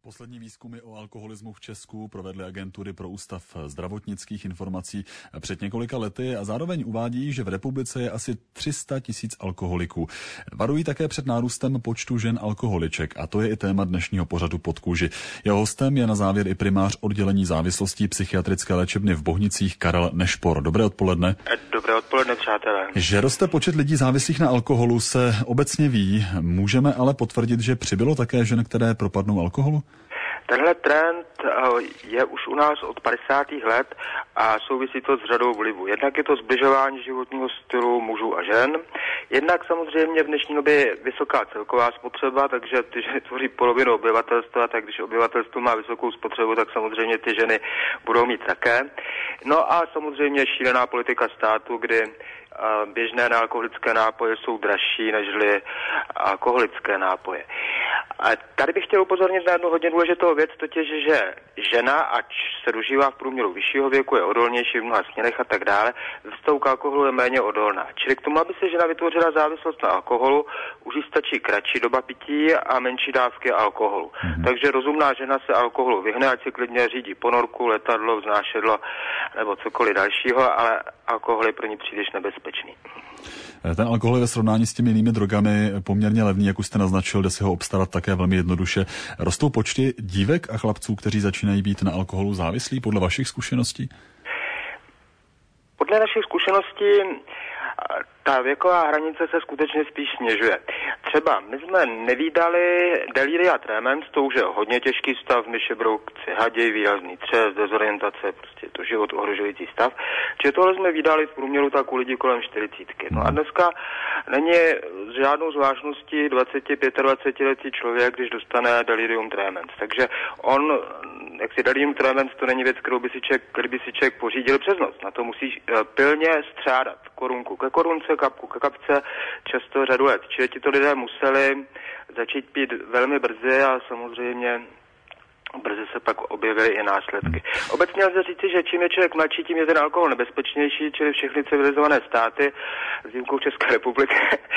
Poslední výzkumy o alkoholismu v Česku provedly agentury pro Ústav zdravotnických informací před několika lety a zároveň uvádí, že v republice je asi 300 000 alkoholiků. Varují také před nárůstem počtu žen alkoholiček a to je i téma dnešního pořadu Pod kůži. Jeho hostem je na závěr i primář oddělení závislostí psychiatrické léčebny v Bohnicích Karel Nešpor. Dobré odpoledne. Dobré odpoledne, přátelé. Že roste počet lidí závislých na alkoholu se obecně ví. Můžeme ale potvrdit, že přibylo také žen, které propadnou alkoholu? Tenhle trend je už u nás od 50. let a souvisí to s řadou vlivů. Jednak je to zbližování životního stylu mužů a žen, jednak samozřejmě v dnešní době vysoká celková spotřeba, takže ty ženy tvoří polovinu obyvatelstva, tak když obyvatelstvo má vysokou spotřebu, tak samozřejmě ty ženy budou mít také. No a samozřejmě šílená politika státu, kdy běžné nealkoholické nápoje jsou dražší nežli alkoholické nápoje. A tady bych chtěl upozornit na jednu hodně důležitou věc, totiž, že žena, ač se dožívá v průměru vyššího věku, je odolnější v mnoha směrech a tak dále, ve vztahu k alkoholu je méně odolná. Čili k tomu, aby se žena vytvořila závislost na alkoholu, už jí stačí kratší doba pití a menší dávky alkoholu. Takže rozumná žena se alkoholu vyhne, ať si klidně řídí ponorku, letadlo, vznášedlo nebo cokoliv dalšího, ale alkohol je pro ní příliš nebezpečný. Ten alkohol je ve srovnání s těmi jinými drogami poměrně levný, jak už jste naznačil, jde si ho obstarat také velmi jednoduše. Rostou počty dívek a chlapců, kteří začínají být na alkoholu závislí, podle vašich zkušeností? Podle našich zkušeností ta věková hranice se skutečně spíš snižuje. Třeba my jsme nevídali delíria tremens, to už je hodně těžký stav, myši, broukci, haděj, výrazný třes, dezorientace, prostě to život ohrožující stav. Čili tohle jsme vídali v průměru tak u lidí kolem 40. No a dneska není žádnou zvláštností 20-25letý člověk, když dostane delirium tremens. Takže on, jak si delirium tremens, to není věc, kterou by si člověk pořídil přes noc. Na to musí pilně střádat korunku ke korunce, kapku ke kapce, často řadu let. Čili tito lidé museli začít pít velmi brzy a samozřejmě brzy se pak objevily i následky. Obecně lze říci, že čím je člověk mladší, tím je ten alkohol nebezpečnější, čili všechny civilizované státy, s výjimkou České republiky,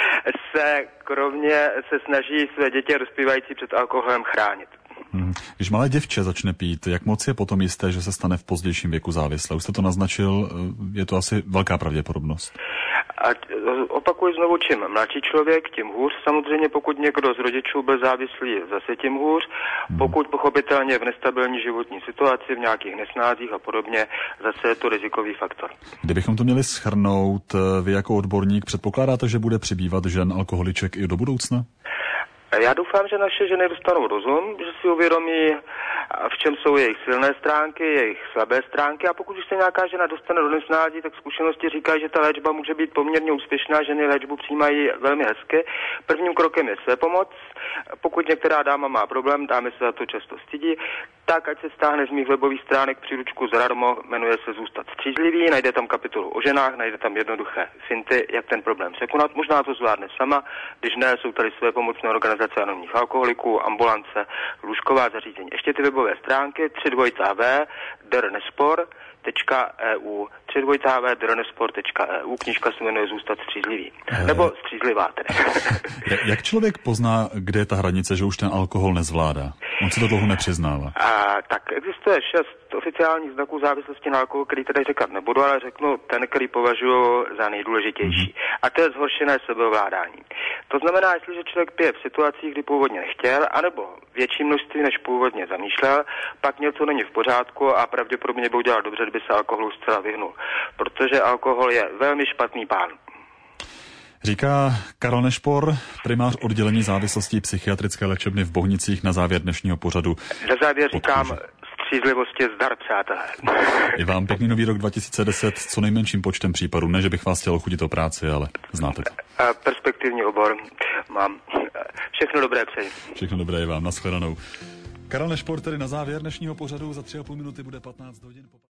se snaží své děti dospívající před alkoholem chránit. Když malé děvče začne pít, jak moc je potom jisté, že se stane v pozdějším věku závislé? Už jste to naznačil, je to asi velká pravděpodobnost. A opakuji znovu, čím mladší člověk, tím hůř. Samozřejmě pokud někdo z rodičů byl závislý, zase tím hůř. Pokud pochopitelně v nestabilní životní situaci, v nějakých nesnázích a podobně, zase je to rizikový faktor. Kdybychom to měli shrnout, vy jako odborník předpokládáte, že bude přibývat žen alkoholiček i do budoucna? Já doufám, že naše ženy dostanou rozum, že si uvědomí, v čem jsou jejich silné stránky, jejich slabé stránky, a pokud už se nějaká žena dostane do nesnází, tak zkušenosti říkají, že ta léčba může být poměrně úspěšná, ženy léčbu přijímají velmi hezky. Prvním krokem je svépomoc. Pokud některá dáma má problém, dámy se za to často stydí, tak ať se stáhne z mých webových stránek příručku zadarmo, jmenuje se Zůstat střízlivý, najde tam kapitolu o ženách, najde tam jednoduché finty, jak ten problém překonat. Možná to zvládne sama, když ne, jsou tady své pomocné organizace anonymních alkoholiků, ambulance, lůžková zařízení. Ještě ty webové stránky 3www.drnespor.eu 3www.drnespor.eu. Knížka se jmenuje Zůstat střízlivý. Nebo střízlivá tedy. Jak člověk pozná, kde je ta hranice, že už ten alkohol nezvládá? On si to dlouho nepřiznává. Tak existuje 6 oficiálních znaků závislosti na alkohol, který tady říkat nebudu, ale řeknu ten, který považuji za nejdůležitější. A to je zhoršené sebeovládání. To znamená, jestliže člověk pije v situacích, kdy původně nechtěl, anebo větší množství, než původně zamýšlel, pak něco není v pořádku a pravděpodobně by udělal dobře, kdyby se alkoholu zcela vyhnul. Protože alkohol je velmi špatný pán. Říká Karel Nešpor, primář oddělení závislostí psychiatrické léčebny v Bohnicích, na závěr dnešního pořadu. Na závěr říkám střízlivosti zdar, přátelé. I vám pěkný nový rok 2010 s co nejmenším počtem případů. Ne, že bych vás chtěl chutit o práci, ale znáte to. Perspektivní obor mám. Všechno dobré přeji. Všechno dobré i vám. Nashledanou. Karel Nešpor tedy na závěr dnešního pořadu. Za 3,5 minuty bude 15 hodin.